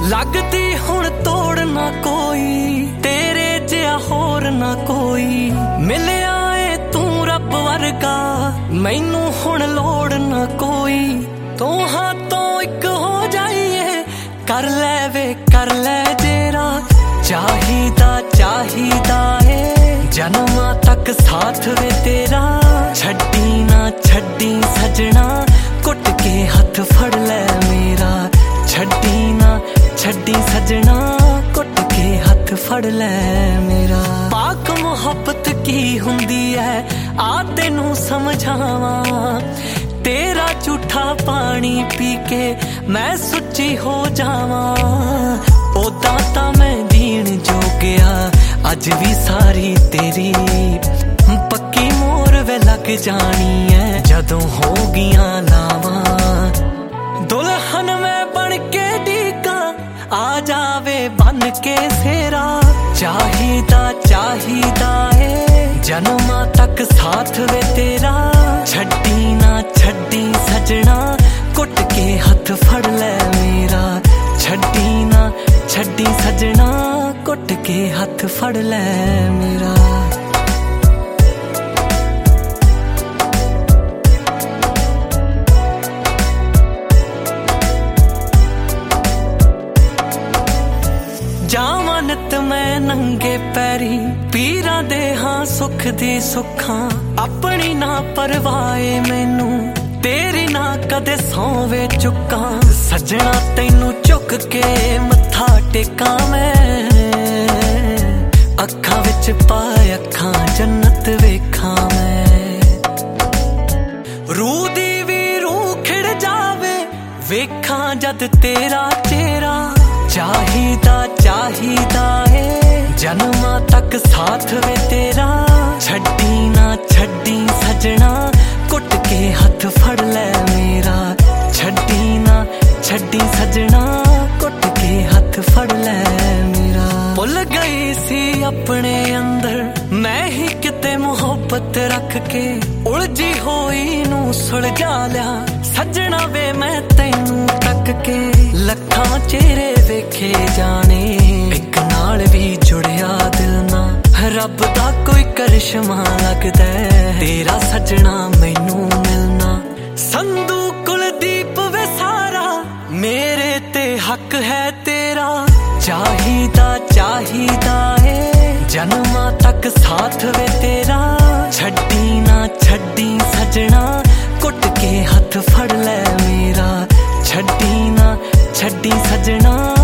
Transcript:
लगदी हुण तोड़ ना कोई, तेरे जिहा होर ना कोई। मिलिया ए तू रब वर्गा, मैनू हुण लोड़ ना कोई। तोहां तो इक हो जाइए, कर ले वे कर ले जेरा। चाहिदा चाहिदा ए जन्मां तक साथ वे तेरा। छड्डी ना छड्डी सजना, घुट के हथ फड़ ले मेरा। छड्डी ना छड्डी सजना, घुट के हथ फड़ ले मेरा। पाक मुहब्बत की हुंदी है, आ तेनू समझावां। तेरा झूठा पानी पी के मैं सुच्ची हो जावां। ओदा तां मैं जीण जोगिया, अज भी सारी तेरी। पक्की मोर वे लग जानी है, जदों हो गियां लावां। दुल्हन मैं बन के डीका, आ जावे बन के सेरा। चाहिदा चाहिदा ए जन्मां तक साथ वे तेरा। छड्डी ना छड्डी सजना, घुट के हथ फड़ ले मेरा। छड्डी ना छड्डी सजना, घुट के हथ फड़ ले मेरा। जावां नित मैं नंगे पैरी, पीरां दे हां सुख दी सुखां। अपनी ना परवाए मैनू, तेरी ना कदे सौवे चुका। सजना तैनू चुक के मत्था टेका मैं। अखां विच पाए अखां जन्नत वेखां मैं। रूह दी भी रूह खिड़ जावे, वेखां जद तेरा चेहरा। चाहिदा चाहिदा ए जन्मां तक साथ वे तेरा। छड्डी ना छड्डी सजना, घुट के हथ फड़ ले मेरा। छड्डी ना छड्डी सजना, घुट के हथ फड़ ले मेरा। भुल गई सी अपने अंदर मैं ही किते मुहब्बत रख के। उलझी होई नू सुलझा लिया सजना वे मैं तैनू तक के। लखां चेहरे वेखे जाने, एक नाल भी जुड़िया दिल ना। रब दा कोई करिश्मा लगदा तेरा सजना मैनू मिलना। संधू कुलदीप वे सारा, मेरे ते हक है तेरा। चाहिदा चाहिदा ए जन्मां तक साथ वे तेरा। छड्डी ना छड्डी सजना, घुट के हथ फड़ ले मेरा। छड्डी ना छड्डी सजना,